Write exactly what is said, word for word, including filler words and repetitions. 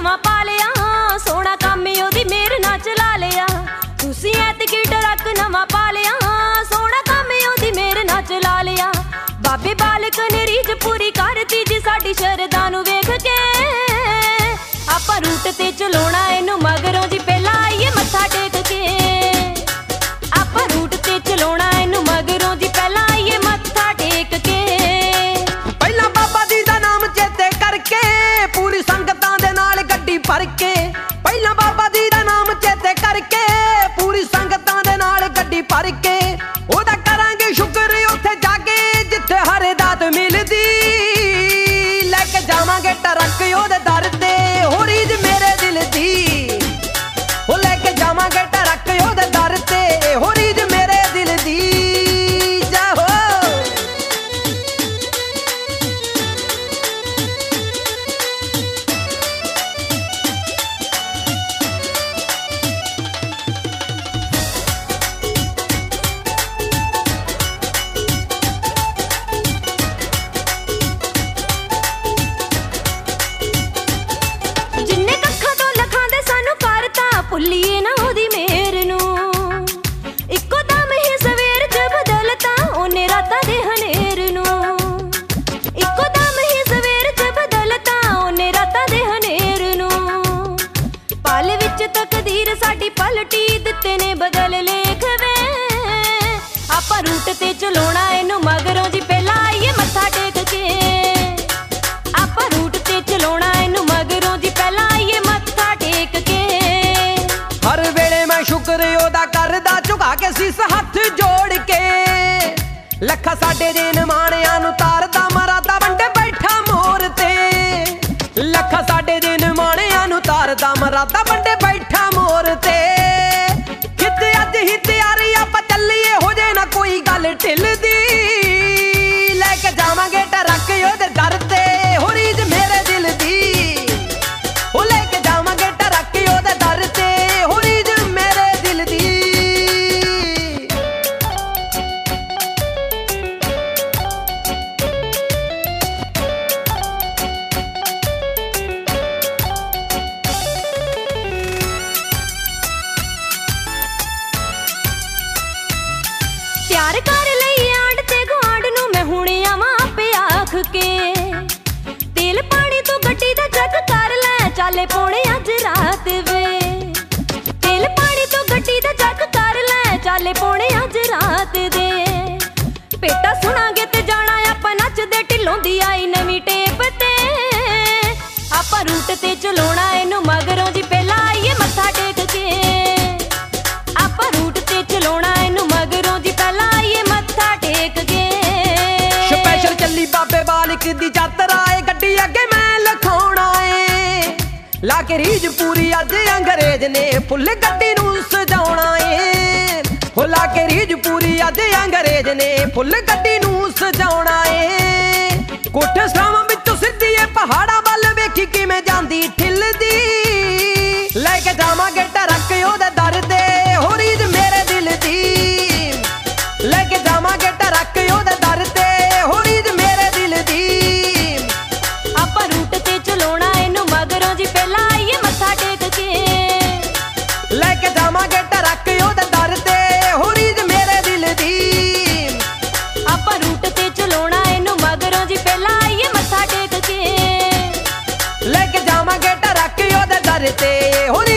नवा पा लिया, सोना काम ओदी मेरे ना चला लिया। तुसी ऐतकी ट्रक नवा पा लिया, सोना काम ओदी मेरे ना चला लिया। बाबे बालक ने रीझ पूरी करती जी साडी शरदा नू वेख के। आपां रूट ते चलाउणा इनू मगरों जी पहला आईए मत्था टेक के। आपां रूट ते चलाउणा इनू मगरों जी पहला आईए मत्था टेक के। पहला बाबा जी दा नाम चेते करके पूरी संगतां दे नाल गड्डी भर के। पहला बाबा जी दा नाम चेते करके पूरी संगतां दे नाल गड्डी भर के। ओदा करांगे शुक्र उत्थे जाके जिथे हर दात मिलदी। लैके जावांगे ट्रक ओदे दर ते हो रीझ मेरे दिल दी। ओ लैके जावांगे ट्रक ओदे दर ते हो रीझ मेरे दिल दी। जाहो भुल्लीए ना ओदी मेहर नू। इक्को दम ही सवेर च बदलता ओने रातां दे हनेर नू। इक्को दम ही सवेर च बदलता ओने रातां दे हनेर नू। पल विच तकदीर साडी पलटी दित्ते ने बदल लेख वे। आपां रूट ते चलाउणा इनू मगरों जी पहला आईए मत्था टेक के। आपां रूट ते चलाउणा इनू मगरों जी पहला आईए मत्था टेक के। हर वेले मैं शुक्र ओदा करदा झुका के सीस हथ जोड़ के। लखा साडे दिन माणियां नू तारदा मरादा वंडे बैठा मोर ते। लखा साडे दिन माणियां नू तारदा मरादा वंडे बैठा मोर ते। किते अज ही तैयारी आपां चलीए हो जे ना कोई गल ढिलदी। लैके जावांगे ट्रक ओदे दर ते हो रीझ मेरे दिल दी। ओ लैके जावांगे ट्रक ओदे दर ते हो रीझ मेरे दिल दी। प्यार कर लई आंड ते गुआंढ नू मैं हुणे आवां आपे आख के। तेल पानी तू गड्डी दा चेक कर लै चाले पौणे अज रात वे। तेल पानी तू गड्डी दा चेक कर लै चाले पौणे अज रात दे। पेटा सुनांगे ते जाना आपां नचदे ढिलों दी आई नवीं टेप ते। आपां रूट ते चलाउणा इनू मगरों जी पहला आईए मत्था टेक के। आपां रूट ते चलाउणा इनू मगरों जी पहला आईए मत्था टेक के। स्पैशल चली बाबे बालिक दी यात्रा ए गड्डी अगे मैं लखाउणा ए। ला के रीझ पूरी अज अंग्रेज ने फुल गड्डी नू सजाउणा ए। हो ला के रीझ पूरी अज अंग्रेज ने फुल गड्डी नू सजाउणा ए। कोठे सरावां विचों सिद्धी ए पहाड़ा वल वेखी किवें जांदी ठिलदी। लैके जावांगे ट्रक ओदे दर ते हो रीझ मेरे दिल दी। लैके जावांगे ट्रक ओदे दर ते हो रीझ मेरे दिल दी। आपां रूट ते चलाउणा इनू मगरों जी पहला आईए मत्था टेक के। लैके जावांगे ट्रक ओदे दर ते हो रीझ मेरे दिल दी। आपां रूट ते चलाउणा इनू मगरों जी पहला आईए मत्था टेक के। लैके जावांगे ट्रक ओदे दर ते हो